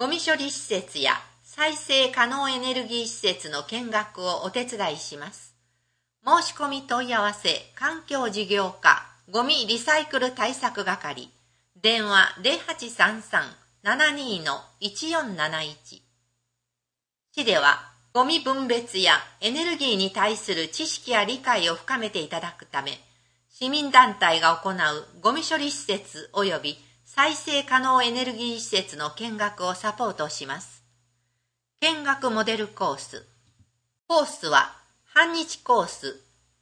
ゴミ処理施設や再生可能エネルギー施設の見学をお手伝いします。申し込み問い合わせ、環境事業課、ゴミリサイクル対策係、電話0833-72-1471。市では、ゴミ分別やエネルギーに対する知識や理解を深めていただくため、市民団体が行うゴミ処理施設及び再生可能エネルギー施設の見学をサポートします。見学モデルコース。コースは半日コース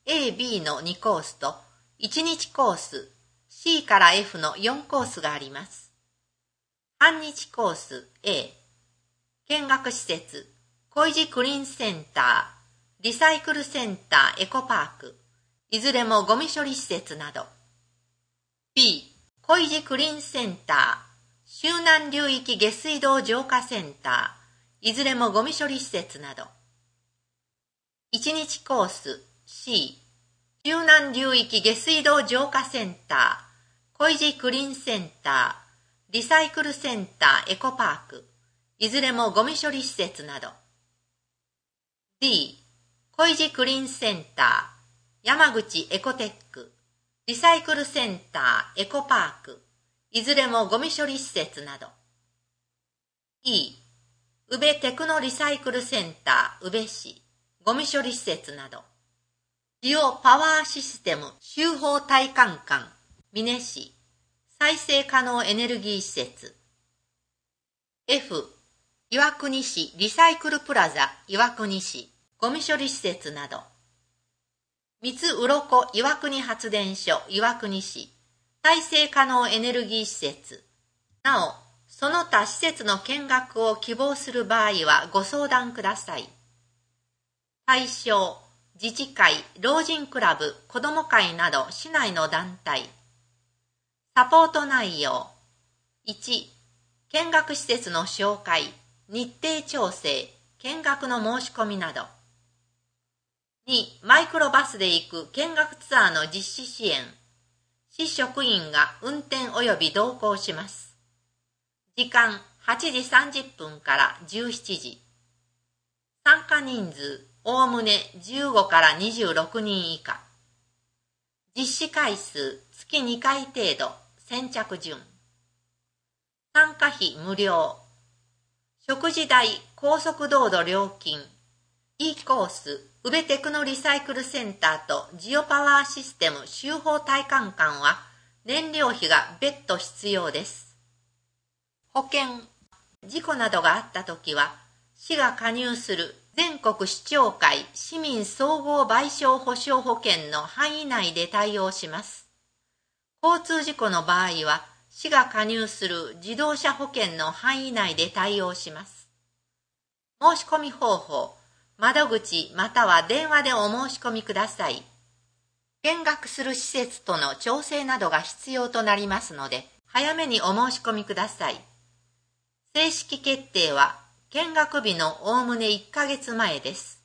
A、B の2コースと1日コース C から F の4コースがあります。半日コース A。見学施設、小石クリーンセンター、リサイクルセンターエコパーク、いずれもゴミ処理施設など。B、小石クリーンセンター、周南流域下水道浄化センター、いずれもゴミ処理施設など。1日コース C、周南流域下水道浄化センター、小石クリーンセンター、リサイクルセンターエコパーク、いずれもゴミ処理施設など。D、小石クリーンセンター、山口エコテック、リサイクルセンターエコパーク、いずれもゴミ処理施設など。E、宇部テクノリサイクルセンター宇部市、ゴミ処理施設など。ジオパワーシステム集法体感館、美祢市、再生可能エネルギー施設。F、岩国市リサイクルプラザ岩国市、ゴミ処理施設など。三つ鱗岩国発電所岩国市、再生可能エネルギー施設。なお、その他施設の見学を希望する場合はご相談ください。対象、自治会、老人クラブ、子ども会など市内の団体。サポート内容。1、見学施設の紹介、日程調整、見学の申し込みなど。2、マイクロバスで行く見学ツアーの実施支援。市職員が運転及び同行します。時間8時30分から17時。参加人数、おおむね15から26人以下。実施回数、月2回程度、先着順。参加費無料。食事代、高速道路料金。E コース、宇部テクノリサイクルセンターとジオパワーシステム集法体感館は燃料費が別途必要です。保険、事故などがあったときは、市が加入する全国市長会市民総合賠償保障保険の範囲内で対応します。交通事故の場合は、市が加入する自動車保険の範囲内で対応します。申し込み方法、窓口または電話でお申し込みください。見学する施設との調整などが必要となりますので、早めにお申し込みください。正式決定は見学日のおおむね1ヶ月前です。